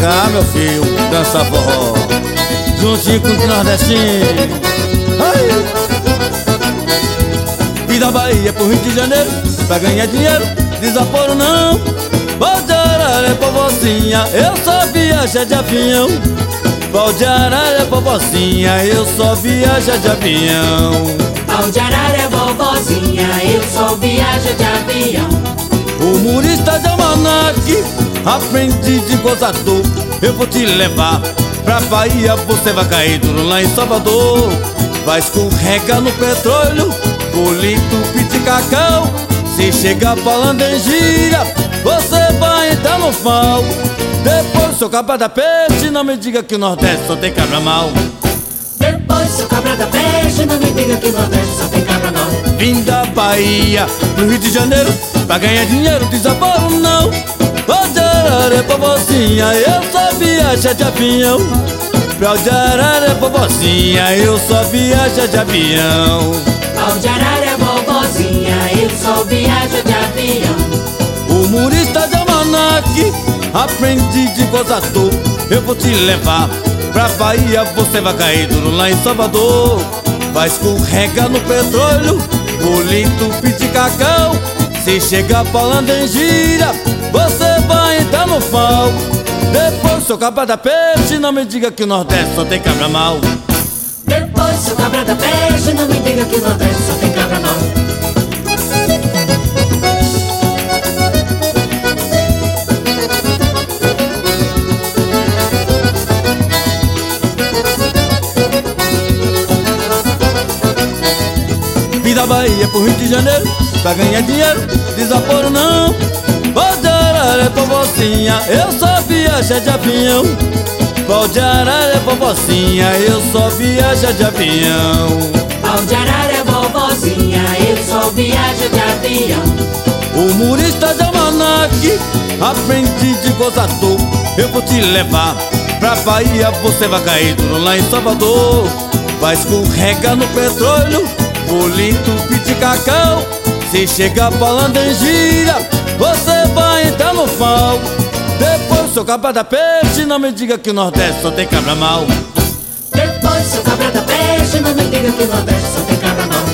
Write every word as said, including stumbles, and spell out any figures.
cá, meu filho, dança forró juntinho com o nordestino. Ai! E da Bahia pro Rio de Janeiro, pra ganhar dinheiro, desaforo não. Pode arara, povocinha, eu só viajo de avião. Pau de arara, povocinha, eu só viajo de avião. Pau de arara, vovozinha, eu só viajo de avião. Humorista de almanaque, aprendiz de gozador, eu vou te levar pra Bahia, você vai cair duro lá em Salvador. Vai escorregar no petróleo, bolinho, piti, cacau. Se chegar falando em gira, você vai entrar no pau. Depois, seu cabra da peixe, não me diga que o Nordeste só tem cabra mal. Depois, seu cabra da peixe, não me diga que o Nordeste só tem cabra não. Vim da Bahia pro Rio de Janeiro, pra ganhar dinheiro, desaforo não. Pode arara, povocinha, eu só viajo de avião. Pau de arara, povocinha, eu só viajo de avião. Pau de arara, vovozinha, eu só viajo de avião. Humorista de almanaque, aprendiz de gozador, eu vou te levar pra Bahia, você vai cair duro lá em Salvador. Vai escorregar no petróleo, bolinho, piti, cacau. Se chegar falando em gira, você vai entrar no pau. Depois, seu cabra da peixe, não me diga que o Nordeste só tem cabra mal. Depois, seu cabra da peixe, não me diga que o Nordeste só tem cabra não. Vim da Bahia pro Rio de Janeiro, pra ganhar dinheiro, desaforo não. Pode arara, povocinha, eu só viajo de avião. Pode arara, povocinha, eu só viajo de avião. Pau de arara, vovozinha, eu só viajo de avião. Humorista de almanaque, aprendiz de gozador, eu vou te levar pra Bahia, você vai cair duro lá em Salvador. Vai escorregar no petróleo, bolinho, piti, cacau. Se chegar falando em gira, você vai entrar no pau. Depois, seu cabra da peixe, não me diga que o Nordeste só tem cabra mal. Depois, seu cabra da peixe, não me diga que o Nordeste só tem cabra não.